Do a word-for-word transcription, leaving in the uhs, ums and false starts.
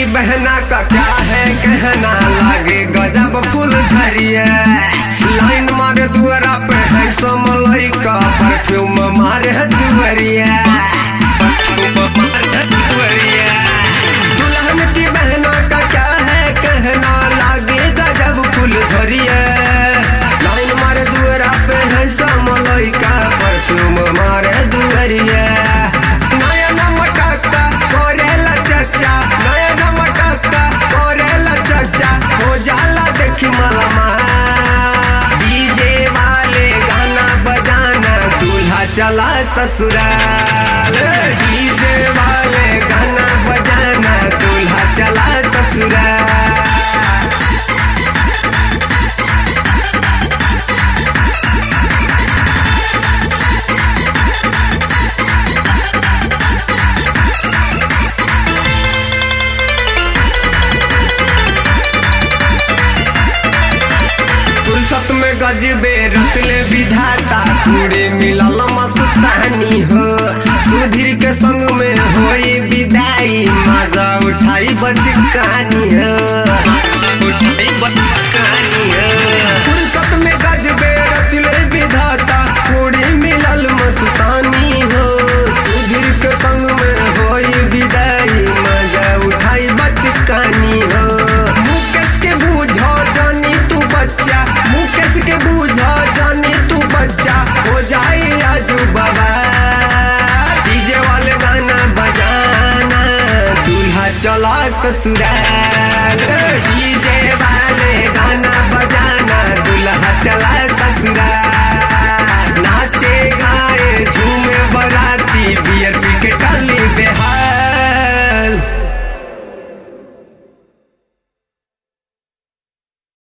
बहना का क्या है कहना, लागे गजब फूल झरिया। लाइन मारे दुआरा पे है समलई का, परफ्यूम मारे दुआरिया। दुल्हन की बहना का क्या है कहना, लागे गजब फूल झरिया। लाइन मारे दुआरा पे है समलई का, परफ्यूम मारे दुआरिया। डीजे वाले गाना बजाना दूल्हा चला ससुराल, डीजे वाले गाना बजाना दूल्हा चला ससुराल। फुर्सत में गजबे रचले विधाता, पूरे मिलल मस्तानी हो। सुधीर के संग में होई विदाई, मजा उठाई बचकानी हो, उठाई बचकानी हो। फुर्सत में गजबे रचले विधाता, पूरे मिलल मस्तानी हो। सुधीर के संग में होई विदाई, मजा उठाई बचकानी हो। मुकेश के बूझो जानी तू बच्चा, मुकेश के बूझा जानी तू बच्चा, हो जाए आजू बाबा। डीजे वाले गाना बजाना दूल्हा चला ससुराल, डीजे वाले गाना बजाना दूल्हा चला